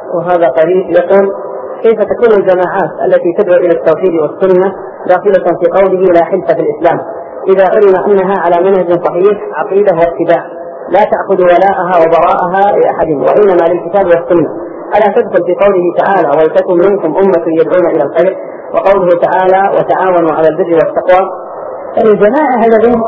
وهذا قريب يقول: كيف تكون الجماعات التي تدعو إلى التوحيد والسنة داخلة في قوله لا حلف في الإسلام إذا علم أنها على منهج صحيح عقيدة واتباع لا تأخذ ولاءها وبراءها لأحد وإنما للكتاب والسنة؟ ألا تدخل في قوله تعالى: ولتكن منكم أمة يدعون إلى الخير، وقوله تعالى: وتعاونوا على البر والتقوى؟ الجماعة الذين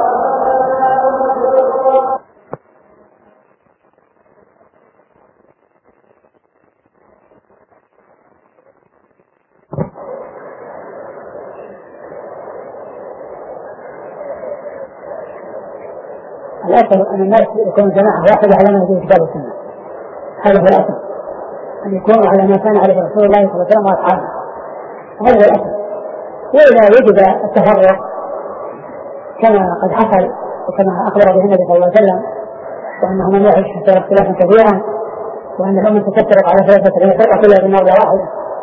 الأصل أن الناس يكون جماعة واحدة على منهج الكتاب والسنة، هذا هو الأصل، أن يكونوا على ما كان عليه رسول الله صلى الله عليه وسلم وأصحابه، هذا هو الأصل. وإذا وجد التفرق كما قد حصل وكما أخبر به النبي صلى الله عليه وسلم وأنه من يعيش حتى اختلافا كثيرا وأن الأمة تفترق على 73 فرقة كلها في موضع واحد،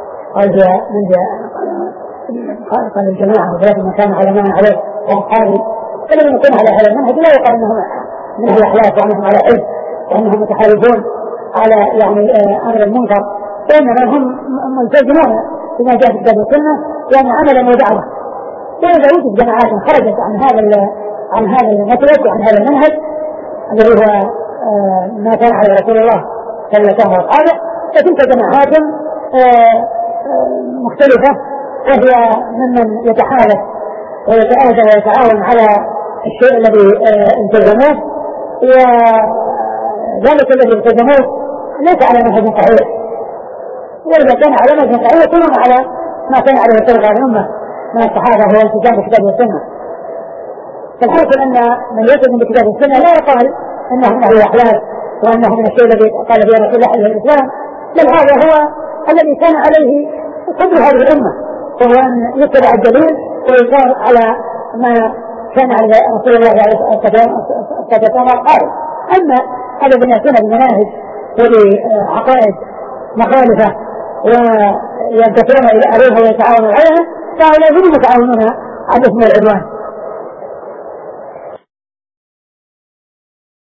قال الجماعة وثلاث من كان على ما عليه وأصحابه، فلما يكون على هذا المنهج لا يقال أنهم من أهل الأخلاق وأنهم على علم وأنهم متحالفون على أمر المنكر، وإنما هم ملتزمون بما جاء في الكتاب والسنة وأن عملا ودعوة. وإذا وجد جماعات خرجت عن هذا المسلك وعن هذا المنهج الذي هو ما كان على رسول الله صلى الله عليه وسلم وأصحابه، فتلك جماعات مختلفة وهي ممن يتحالف ويتآذى ويتعاون على الشيء الذي التزموه، وذلك الذي التزموه ليس على منهج صحيح، وإذا كان على منهج صحيح كلهم على ما كان عليه السلف على الأمة من الصحابة هو الالتزام بالكتاب والسنة. فالحاصل أن من يلتزم بالكتاب والسنة لا يقال أنه من أهل الأخلاق وأنه من الشيء الذي قال به رسول الله عليه الإسلام، بل هذا هو الذي كان عليه قدر هذه الأمة، وهو أن يتبع الدليل ويصار على ما كان على رسول الله عليه الصلاة والسلام قال. أما الذين يأتون بمناهج وبعقائد مخالفة وينتفعون عليها ويتعاونون عليها فهؤلاء هم المتعاونون على اسم العدوان.